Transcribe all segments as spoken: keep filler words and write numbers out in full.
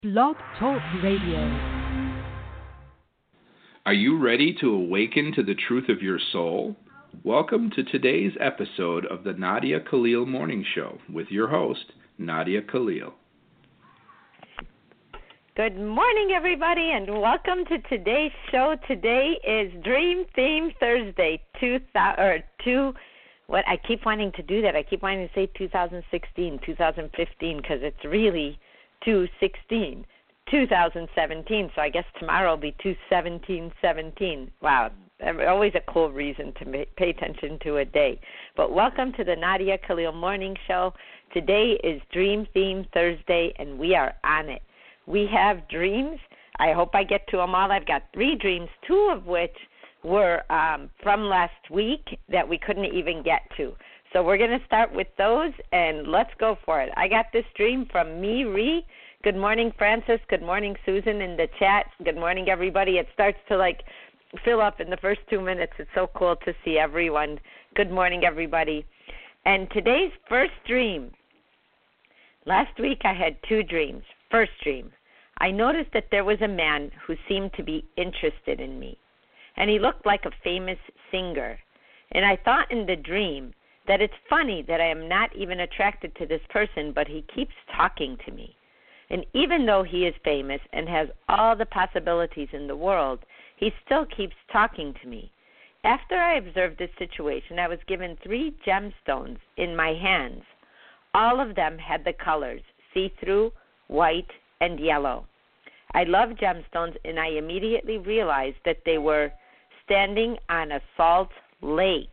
Blog Talk Radio. Are you ready to awaken to the truth of your soul? Welcome to today's episode of the Nadia Khalil Morning Show with your host, Nadia Khalil. Good morning, everybody, and welcome to today's show. Today is Dream Theme Thursday, two thousand or two. What I keep wanting to do that. I keep wanting to say two thousand sixteen, two thousand fifteen, because it's really two sixteen, two thousand seventeen. So I guess tomorrow will be two seventeen seventeen. Wow, always a cool reason to pay attention to a day. But welcome to the Nadia Khalil Morning Show. Today is Dream Theme Thursday, and we are on it. We have dreams. I hope I get to them all. I've got three dreams, two of which were um, from last week that we couldn't even get to. So we're going to start with those, and let's go for it. I got this dream from Me Ree. Good morning, Francis. Good morning, Susan, in the chat. Good morning, everybody. It starts to, like, fill up in the first two minutes. It's so cool to see everyone. Good morning, everybody. And today's first dream, last week I had two dreams. First dream, I noticed that there was a man who seemed to be interested in me, and he looked like a famous singer. And I thought in the dream that it's funny that I am not even attracted to this person, but he keeps talking to me. And even though he is famous and has all the possibilities in the world, he still keeps talking to me. After I observed this situation, I was given three gemstones in my hands. All of them had the colors see-through, white, and yellow. I love gemstones, and I immediately realized that they were standing on a salt lake.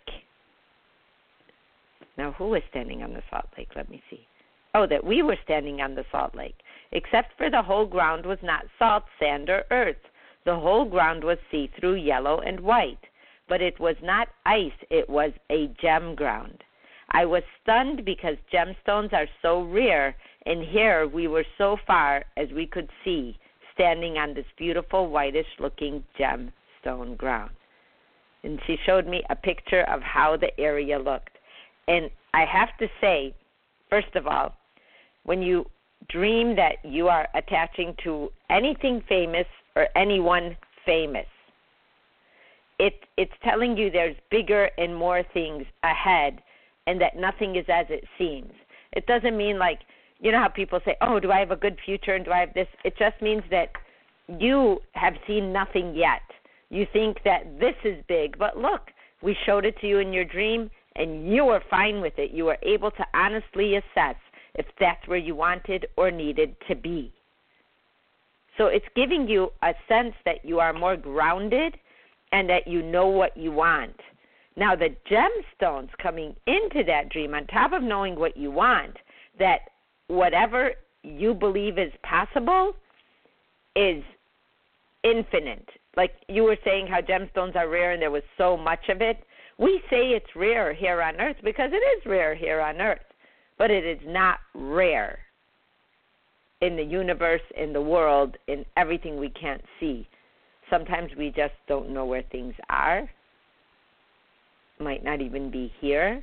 Now, who was standing on the salt lake? Let me see. Oh, that we were standing on the salt lake, except for the whole ground was not salt, sand, or earth. The whole ground was see-through, yellow, and white, but it was not ice. It was a gem ground. I was stunned because gemstones are so rare, and here we were so far as we could see, standing on this beautiful whitish-looking gemstone ground. And she showed me a picture of how the area looked. And I have to say, first of all, when you dream that you are attaching to anything famous or anyone famous, it, it's telling you there's bigger and more things ahead and that nothing is as it seems. It doesn't mean like, you know how people say, oh, do I have a good future and do I have this? It just means that you have seen nothing yet. You think that this is big, but look, we showed it to you in your dream, and you were fine with it. You were able to honestly assess if that's where you wanted or needed to be. So it's giving you a sense that you are more grounded and that you know what you want. Now, the gemstones coming into that dream, on top of knowing what you want, that whatever you believe is possible is infinite. Like you were saying how gemstones are rare and there was so much of it. We say it's rare here on Earth because it is rare here on Earth, but it is not rare in the universe, in the world, in everything we can't see. Sometimes we just don't know where things are, might not even be here.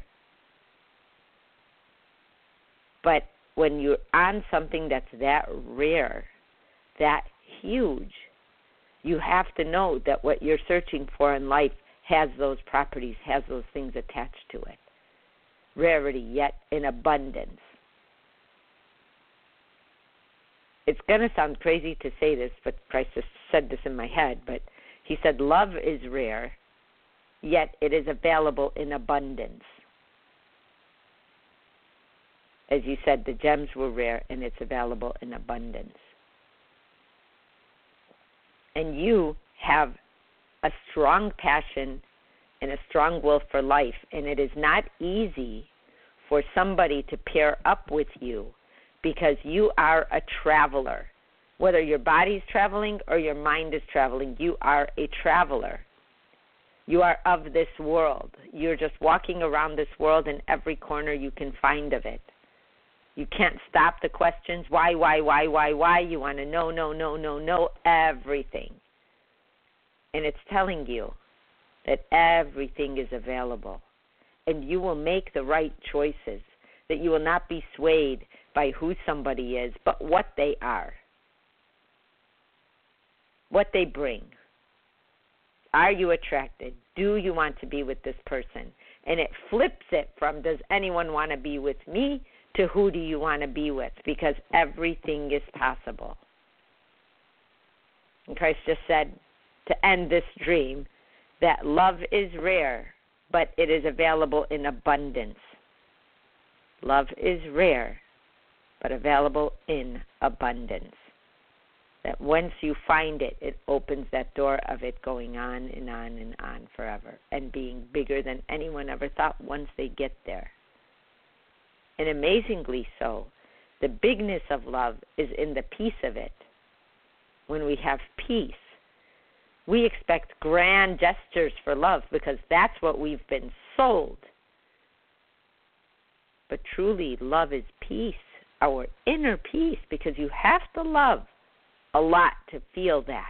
But when you're on something that's that rare, that huge, you have to know that what you're searching for in life has those properties, has those things attached to it. Rarity, yet in abundance. It's going to sound crazy to say this, but Christ just said this in my head, but he said love is rare, yet it is available in abundance. As you said, the gems were rare, and it's available in abundance. And you have a strong passion and a strong will for life, and it is not easy for somebody to pair up with you because you are a traveler. Whether your body's traveling or your mind is traveling, you are a traveler. You are of this world. You're just walking around this world in every corner you can find of it. You can't stop the questions, why, why, why, why, why. You want to know, no, no, no, no, everything. And it's telling you that everything is available. And you will make the right choices, that you will not be swayed by who somebody is, but what they are. what they bring. Are you attracted? Do you want to be with this person? And it flips it from, does anyone want to be with me, to who do you want to be with? Because everything is possible. And Christ just said, to end this dream, that love is rare, but it is available in abundance. Love is rare, but available in abundance. That once you find it, it opens that door of it going on and on and on forever, and being bigger than anyone ever thought once they get there. And amazingly so, the bigness of love is in the peace of it. When we have peace, we expect grand gestures for love because that's what we've been sold. But truly, love is peace, our inner peace, because you have to love a lot to feel that.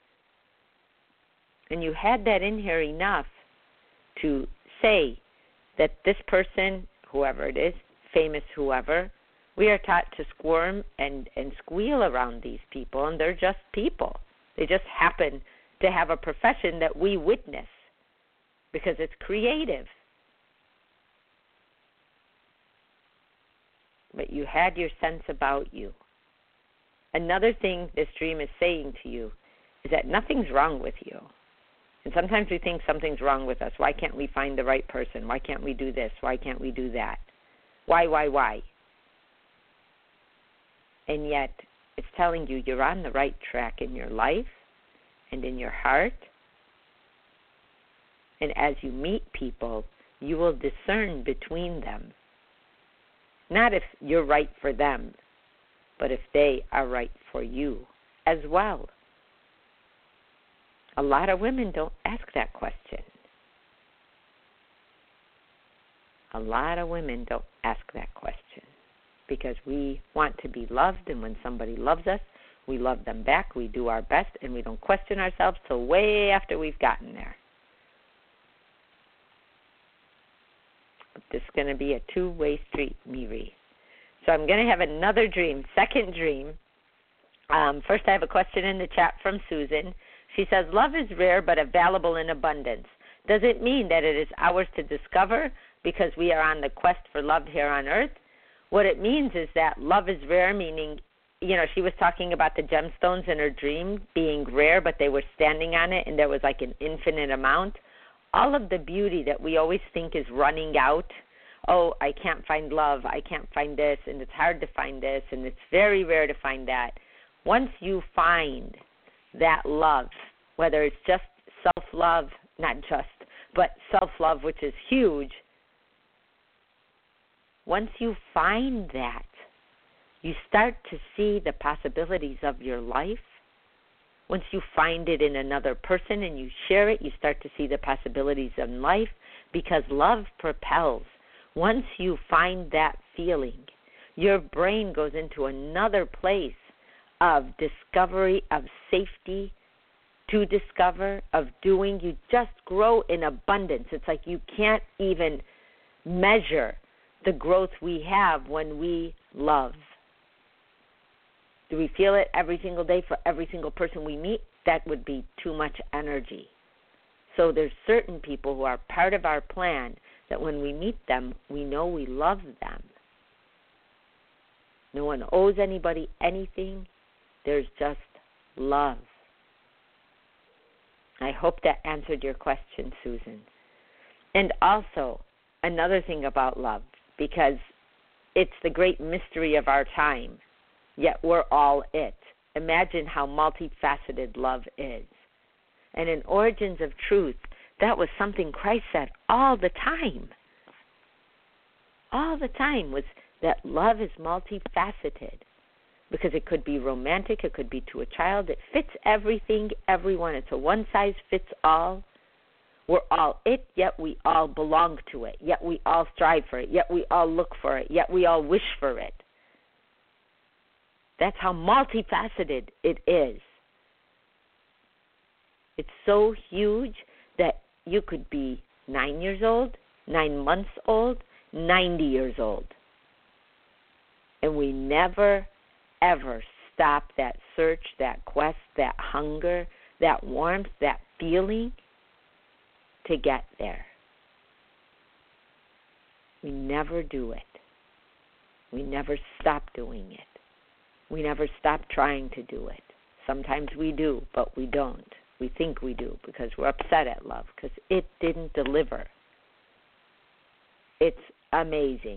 And you had that in here enough to say that this person, whoever it is, famous whoever, we are taught to squirm and, and squeal around these people, and they're just people. They just happen to have a profession that we witness because it's creative. But you had your sense about you. Another thing this dream is saying to you is that nothing's wrong with you. And sometimes we think something's wrong with us. Why can't we find the right person? Why can't we do this? Why can't we do that? Why, why, why? And yet it's telling you you're on the right track in your life and in your heart. And as you meet people, you will discern between them. Not if you're right for them, but if they are right for you as well. A lot of women don't ask that question. A lot of women don't ask that question because we want to be loved, and when somebody loves us, we love them back, we do our best, and we don't question ourselves till way after we've gotten there. But this is going to be a two-way street, Miri. So I'm going to have another dream, second dream. Um, first, I have a question in the chat from Susan. She says, love is rare but available in abundance. Does it mean that it is ours to discover because we are on the quest for love here on earth? What it means is that love is rare, meaning, you know, she was talking about the gemstones in her dream being rare, but they were standing on it and there was like an infinite amount. All of the beauty that we always think is running out, oh, I can't find love, I can't find this, and it's hard to find this, and it's very rare to find that. Once you find that love, whether it's just self-love, not just, but self-love, which is huge, once you find that, you start to see the possibilities of your life. Once you find it in another person and you share it, you start to see the possibilities of life because love propels. Once you find that feeling, your brain goes into another place of discovery, of safety to discover, of doing. You just grow in abundance. It's like you can't even measure the growth we have when we love. Do we feel it every single day for every single person we meet? That would be too much energy. So there's certain people who are part of our plan that when we meet them, we know we love them. No one owes anybody anything. There's just love. I hope that answered your question, Susan. And also, another thing about love, because it's the great mystery of our time, yet we're all it. Imagine how multifaceted love is. And in Origins of Truth, that was something Christ said all the time. All the time was that love is multifaceted because it could be romantic, it could be to a child. It fits everything, everyone. It's a one-size-fits-all. We're all it, yet we all belong to it, yet we all strive for it, yet we all look for it, yet we all wish for it. That's how multifaceted it is. It's so huge that you could be nine years old, nine months old, ninety years old. And we never, ever stop that search, that quest, that hunger, that warmth, that feeling to get there. We never do it. We never stop doing it. We never stop trying to do it. Sometimes we do, but we don't. We think we do because we're upset at love because it didn't deliver. It's amazing.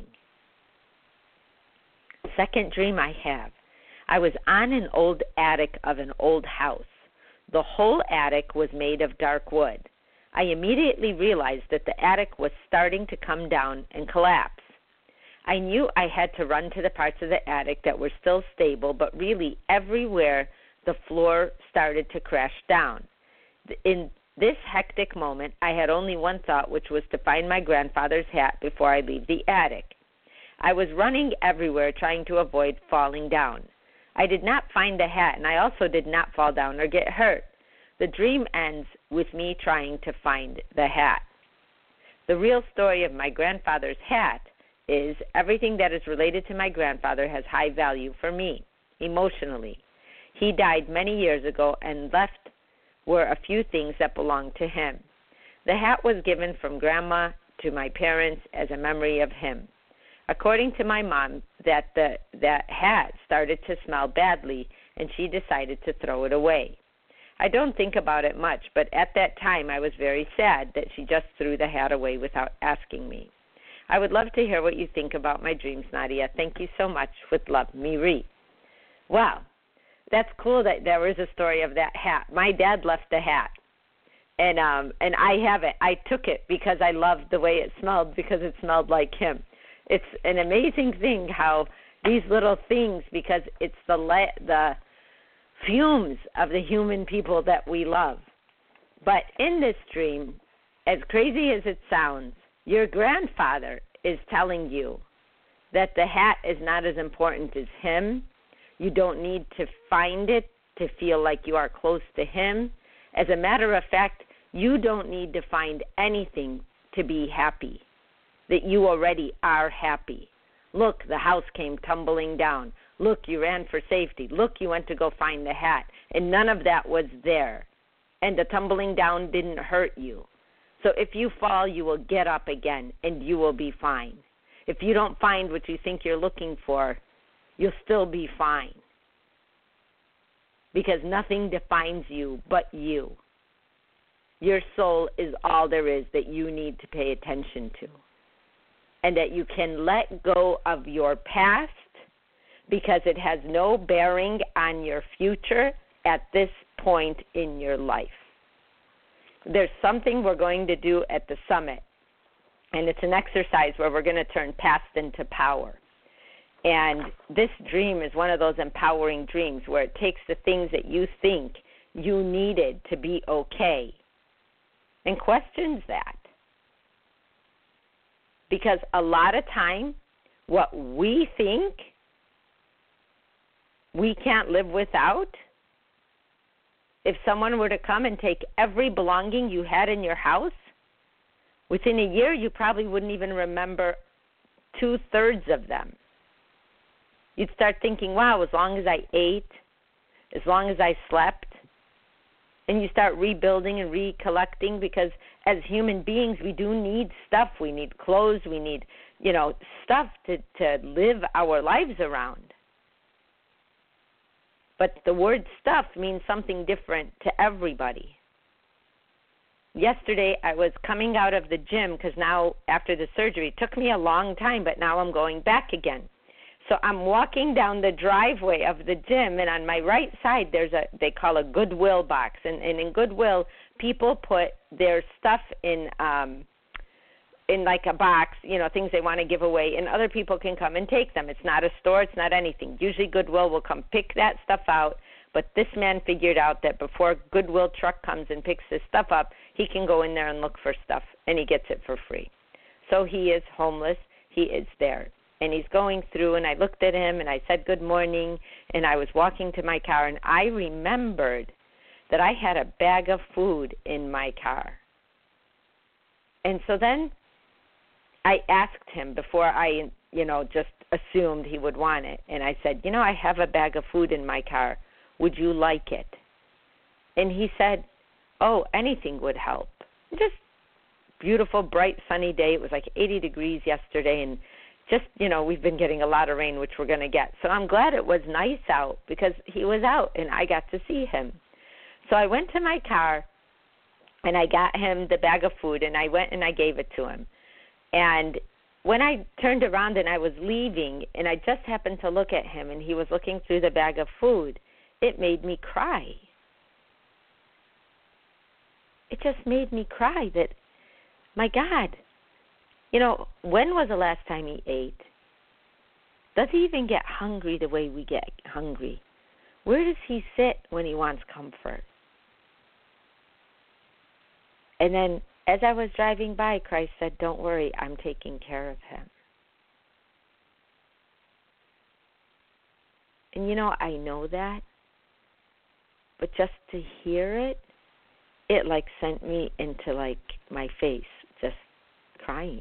Second dream I have. I was on an old attic of an old house. The whole attic was made of dark wood. I immediately realized that the attic was starting to come down and collapse. I knew I had to run to the parts of the attic that were still stable, but really everywhere the floor started to crash down. In this hectic moment, I had only one thought, which was to find my grandfather's hat before I leave the attic. I was running everywhere trying to avoid falling down. I did not find the hat, and I also did not fall down or get hurt. The dream ends with me trying to find the hat. The real story of my grandfather's hat is everything that is related to my grandfather has high value for me, emotionally. He died many years ago and left were a few things that belonged to him. The hat was given from Grandma to my parents as a memory of him. According to my mom, that the that hat started to smell badly, and she decided to throw it away. I don't think about it much, but at that time I was very sad that she just threw the hat away without asking me. I would love to hear what you think about my dreams, Nadia. Thank you so much. With love, Miri. Wow, that's cool that there was a story of that hat. My dad left the hat, and um, and I have it. I took it because I loved the way it smelled because it smelled like him. It's an amazing thing how these little things, because it's the le- the fumes of the human people that we love. But in this dream, as crazy as it sounds, your grandfather is telling you that the hat is not as important as him. You don't need to find it to feel like you are close to him. As a matter of fact, you don't need to find anything to be happy, that you already are happy. Look, the house came tumbling down. Look, you ran for safety. Look, you went to go find the hat, and none of that was there. And the tumbling down didn't hurt you. So if you fall, you will get up again, and you will be fine. If you don't find what you think you're looking for, you'll still be fine. Because nothing defines you but you. Your soul is all there is that you need to pay attention to. And that you can let go of your past because it has no bearing on your future at this point in your life. There's something we're going to do at the summit, and it's an exercise where we're going to turn past into power. And this dream is one of those empowering dreams where it takes the things that you think you needed to be okay and questions that. Because a lot of time, what we think we can't live without, if someone were to come and take every belonging you had in your house, within a year you probably wouldn't even remember two-thirds of them. You'd start thinking, wow, as long as I ate, as long as I slept, and you start rebuilding and recollecting, because as human beings, we do need stuff. We need clothes. We need, you know, stuff to, to live our lives around. But the word stuff means something different to everybody. Yesterday, I was coming out of the gym because now, after the surgery, it took me a long time, but now I'm going back again. So I'm walking down the driveway of the gym, and on my right side, there's a, they call a Goodwill box. And, and in Goodwill, people put their stuff in, um, in like a box, you know, things they want to give away, and other people can come and take them. It's not a store. It's not anything. Usually Goodwill will come pick that stuff out, but this man figured out that before Goodwill truck comes and picks this stuff up, he can go in there and look for stuff, and he gets it for free. So he is homeless. He is there. And he's going through, and I looked at him, and I said good morning, and I was walking to my car, and I remembered that I had a bag of food in my car. And so then I asked him before I, you know, just assumed he would want it. And I said, you know, I have a bag of food in my car. Would you like it? And he said, oh, anything would help. Just beautiful, bright, sunny day. It was like eighty degrees yesterday, and just, you know, we've been getting a lot of rain, which we're going to get. So I'm glad it was nice out because he was out, and I got to see him. So I went to my car, and I got him the bag of food, and I went and I gave it to him. And when I turned around and I was leaving, and I just happened to look at him, and he was looking through the bag of food, it made me cry. It just made me cry that, my God, you know, when was the last time he ate? Does he even get hungry the way we get hungry? Where does he sit when he wants comfort? And then as I was driving by, Christ said, don't worry, I'm taking care of him. And you know, I know that, but just to hear it, it like sent me into like my face, just crying.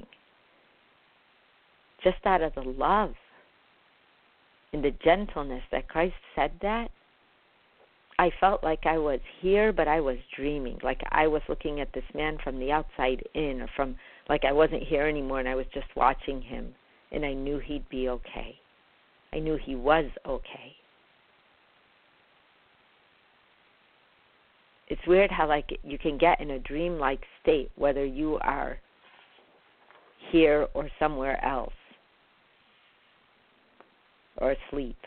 Just out of the love and the gentleness that Christ said that, I felt like I was here, but I was dreaming, like I was looking at this man from the outside in, or from, like I wasn't here anymore and I was just watching him, and I knew he'd be okay. I knew he was okay. It's weird how like you can get in a dreamlike state, whether you are here or somewhere else, or asleep.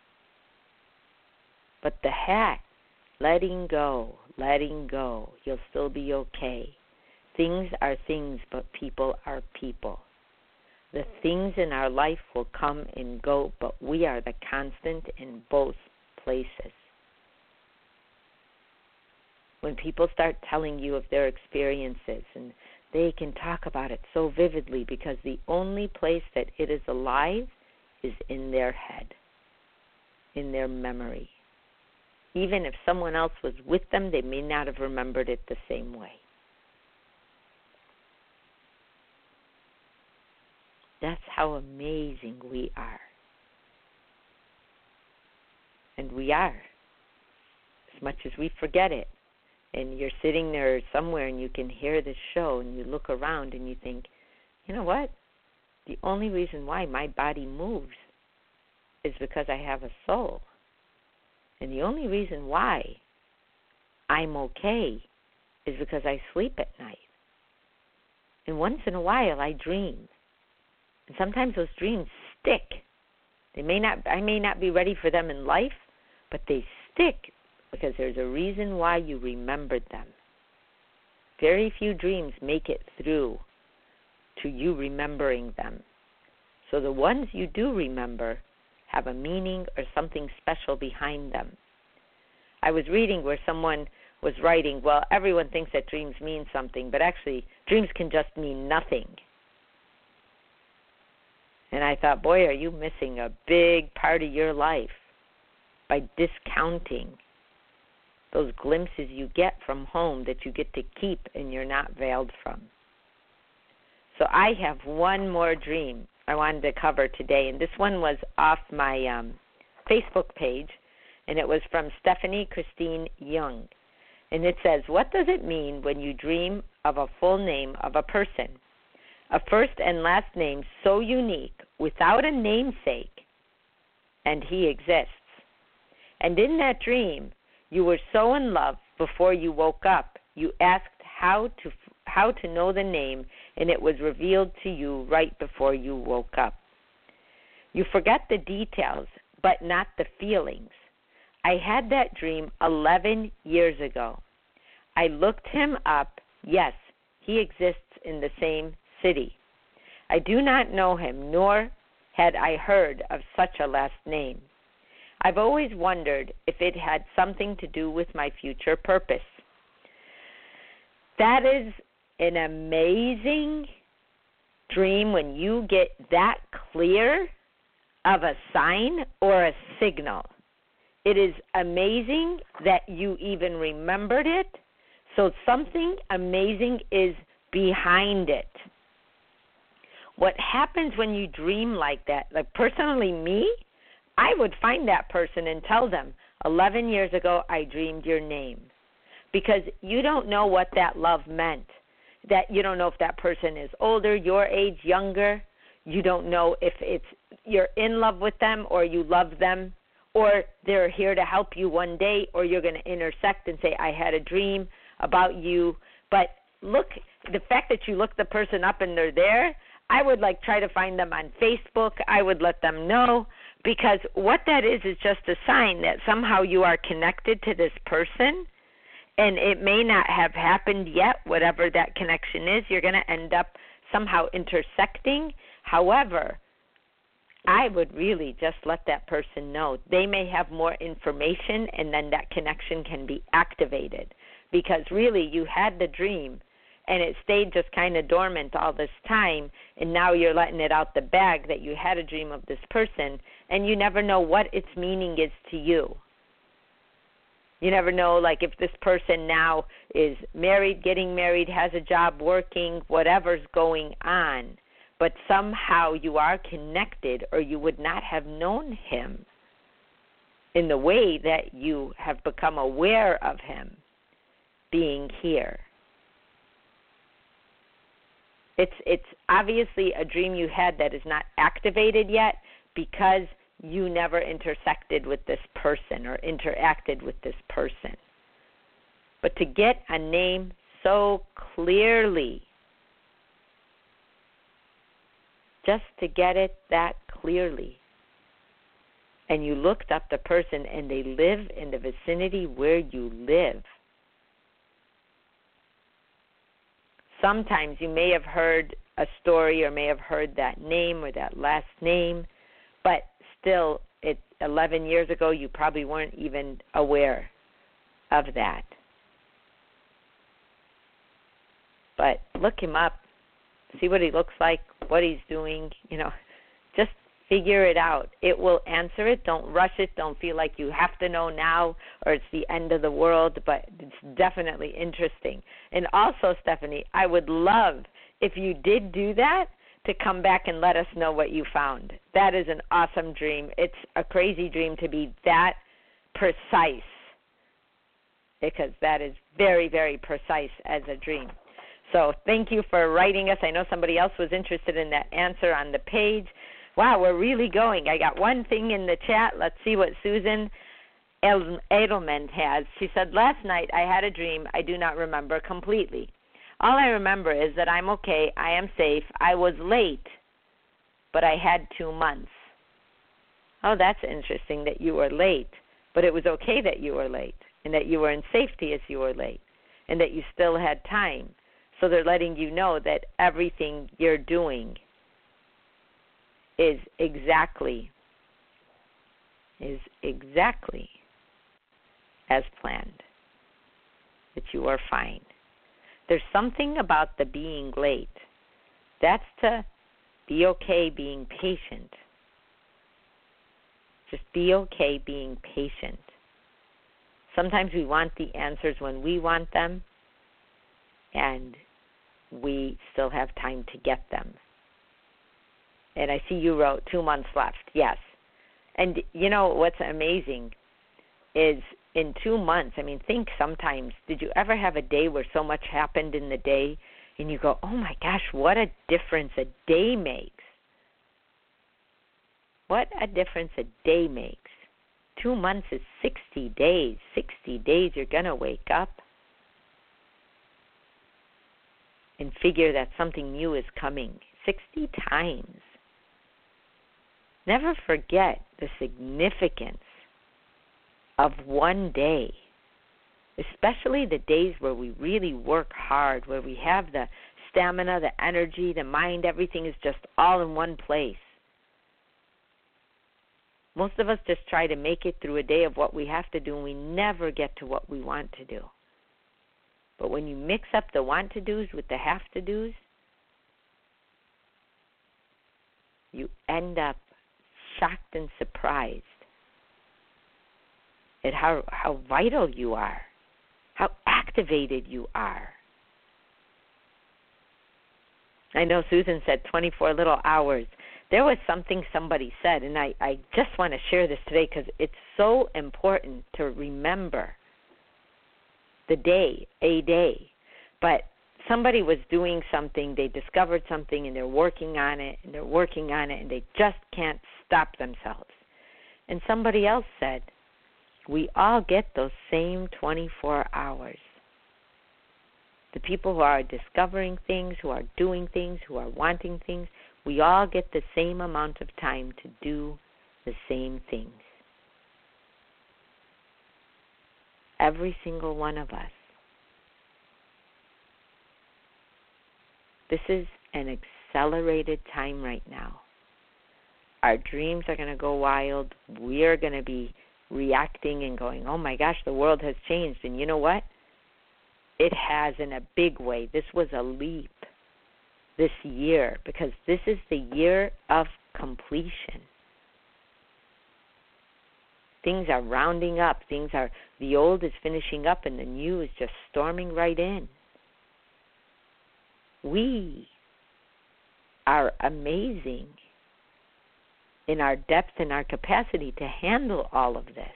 But the hat, letting go, letting go, you'll still be okay. Things are things, but people are people. The things in our life will come and go, but we are the constant in both places. When people start telling you of their experiences, and they can talk about it so vividly because the only place that it is alive is in their head, in their memory. Even if someone else was with them, they may not have remembered it the same way. That's how amazing we are. And we are, as much as we forget it. And you're sitting there somewhere and you can hear this show and you look around and you think, you know what? The only reason why my body moves is because I have a soul. And the only reason why I'm okay is because I sleep at night. And once in a while I dream. And sometimes those dreams stick. They may not I may not be ready for them in life, but they stick because there's a reason why you remembered them. Very few dreams make it through to you remembering them. So the ones you do remember have a meaning or something special behind them. I was reading where someone was writing, well, everyone thinks that dreams mean something, but actually dreams can just mean nothing. And I thought, boy, are you missing a big part of your life by discounting those glimpses you get from home that you get to keep and you're not veiled from. So I have one more dream I wanted to cover today, and this one was off my um, Facebook page, and it was from Stephanie Christine Young. And it says, what does it mean when you dream of a full name of a person? A first and last name so unique, without a namesake, and he exists. And in that dream, you were so in love before you woke up, you asked how to how to know the name, and it was revealed to you right before you woke up. You forget the details, but not the feelings. I had that dream eleven years ago. I looked him up. Yes, he exists in the same city. I do not know him, nor had I heard of such a last name. I've always wondered if it had something to do with my future purpose. That is an amazing dream when you get that clear of a sign or a signal. It is amazing that you even remembered it, so something amazing is behind it. what happens when you dream like that, like personally me, I would find that person and tell them, eleven years ago I dreamed your name. Because you don't know what that love meant. That you don't know if that person is older, your age, younger. You don't know if it's you're in love with them or you love them, or they're here to help you one day, or you're going to intersect and say, I had a dream about you. But look, the fact that you look the person up and they're there, I would like try to find them on Facebook. I would let them know, because what that is is just a sign that somehow you are connected to this person, and it may not have happened yet, whatever that connection is. You're going to end up somehow intersecting. However, I would really just let that person know. They may have more information, and then that connection can be activated, because really you had the dream, and it stayed just kind of dormant all this time, and now you're letting it out the bag that you had a dream of this person, and you never know what its meaning is to you. You never know, like, if this person now is married, getting married, has a job, working, whatever's going on, but somehow you are connected, or you would not have known him in the way that you have become aware of him being here. It's it's obviously a dream you had that is not activated yet, because you never intersected with this person or interacted with this person. But to get a name so clearly, just to get it that clearly, and you looked up the person and they live in the vicinity where you live. Sometimes you may have heard a story or may have heard that name or that last name, but still, it, eleven years ago, you probably weren't even aware of that. But look him up, see what he looks like, what he's doing, you know, just figure it out. It will answer it. Don't rush it. Don't feel like you have to know now or it's the end of the world, but it's definitely interesting. And also, Stephanie, I would love if you did do that, to come back and let us know what you found. That is an awesome dream. It's a crazy dream to be that precise, because that is very, very precise as a dream. So thank you for writing us. I know somebody else was interested in that answer on the page. Wow, we're really going. I got one thing in the chat. Let's see what Susan Edelman has. She said, last night I had a dream I do not remember completely. All I remember is that I'm okay, I am safe, I was late, but I had two months. Oh, that's interesting that you were late, but it was okay that you were late, and that you were in safety as you were late, and that you still had time. So they're letting you know that everything you're doing is exactly, is exactly as planned, that you are fine. There's something about the being late. That's to be okay being patient. Just be okay being patient. Sometimes we want the answers when we want them, and we still have time to get them. And I see you wrote two months left. Yes. And you know what's amazing is in two months, I mean, think sometimes, did you ever have a day where so much happened in the day and you go, oh my gosh, what a difference a day makes. What a difference a day makes. Two months is sixty days. sixty days you're going to wake up and figure that something new is coming. sixty times. Never forget the significance of one day, especially the days where we really work hard, where we have the stamina, the energy, the mind, everything is just all in one place. Most of us just try to make it through a day of what we have to do, and we never get to what we want to do. But when you mix up the want-to-dos with the have-to-dos, you end up shocked and surprised at how, how vital you are, how activated you are. I know Susan said twenty-four little hours. There was something somebody said, and I, I just want to share this today because it's so important to remember the day, a day. But somebody was doing something, they discovered something, and they're working on it, and they're working on it, and they just can't stop themselves. And somebody else said, we all get those same twenty-four hours. The people who are discovering things, who are doing things, who are wanting things, we all get the same amount of time to do the same things. Every single one of us. This is an accelerated time right now. Our dreams are going to go wild. We're going to be reacting and going, oh my gosh, the world has changed. And you know what? It has in a big way. This was a leap this year because this is the year of completion. Things are rounding up. Things are, the old is finishing up and the new is just storming right in. We are amazing in our depth and our capacity to handle all of this.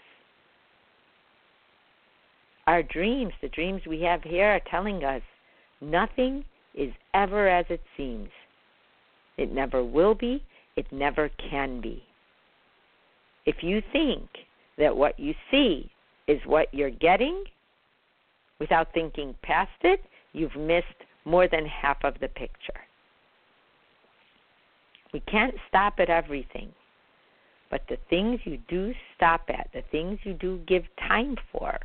Our dreams, the dreams we have here are telling us nothing is ever as it seems. It never will be. It never can be. If you think that what you see is what you're getting without thinking past it, you've missed more than half of the picture. We can't stop at everything, but the things you do stop at, the things you do give time for,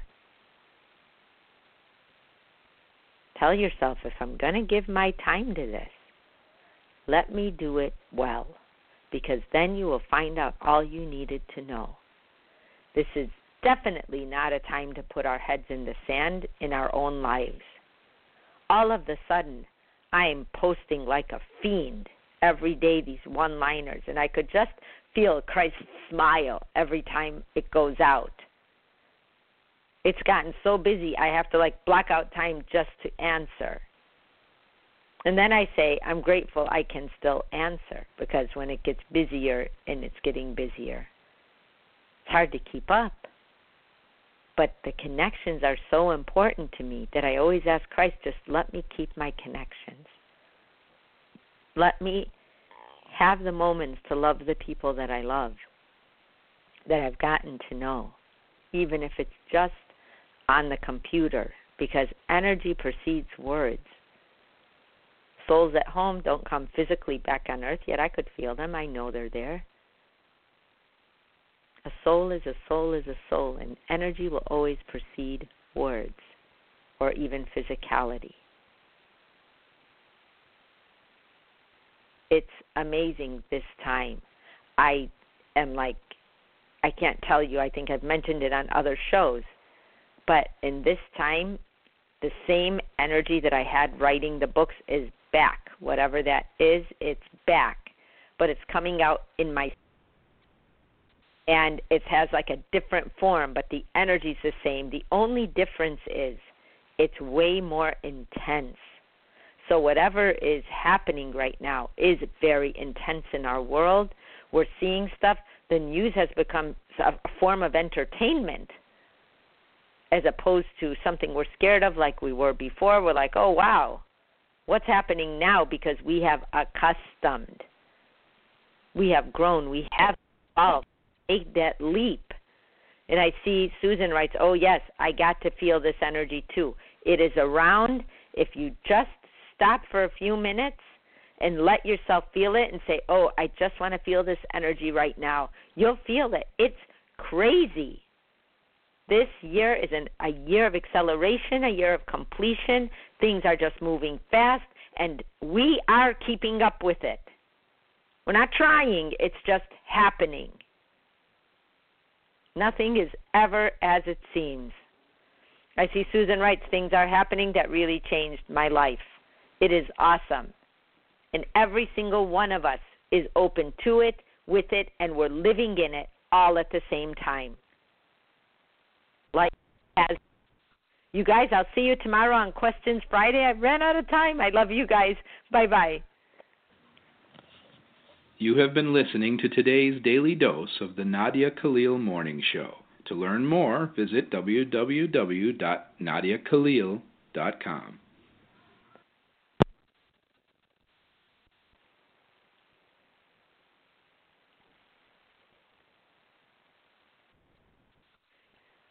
tell yourself, if I'm going to give my time to this, let me do it well, because then you will find out all you needed to know. This is definitely not a time to put our heads in the sand in our own lives. All of a sudden, I am posting like a fiend every day, these one-liners, and I could just feel Christ's smile every time it goes out. It's gotten so busy, I have to like block out time just to answer. And then I say, I'm grateful I can still answer, because when it gets busier and it's getting busier, it's hard to keep up. But the connections are so important to me that I always ask Christ, just let me keep my connections. Let me have the moments to love the people that I love, that I've gotten to know, even if it's just on the computer, because energy precedes words. Souls at home don't come physically back on earth, yet I could feel them. I know they're there. A soul is a soul is a soul, and energy will always precede words or even physicality. It's amazing this time. I am like, I can't tell you, I think I've mentioned it on other shows, but in this time, the same energy that I had writing the books is back. Whatever that is, it's back. But it's coming out in my, and it has like a different form, but the energy's the same. The only difference is it's way more intense. So whatever is happening right now is very intense in our world. We're seeing stuff. The news has become a form of entertainment as opposed to something we're scared of like we were before. We're like, oh, wow, what's happening now? Because we have accustomed. We have grown. We have evolved. Take that leap. And I see Susan writes, oh, yes, I got to feel this energy too. It is around. If you just stop for a few minutes and let yourself feel it and say, oh, I just want to feel this energy right now, you'll feel it. It's crazy. This year is an, a year of acceleration, a year of completion. Things are just moving fast, and we are keeping up with it. We're not trying. It's just happening. Nothing is ever as it seems. I see Susan writes, things are happening that really changed my life. It is awesome. And every single one of us is open to it, with it, and we're living in it all at the same time. Like as you guys, I'll see you tomorrow on Questions Friday. I ran out of time. I love you guys. Bye-bye. You have been listening to today's daily dose of the Nadia Khalil Morning Show. To learn more, visit w w w dot nadia khalil dot com.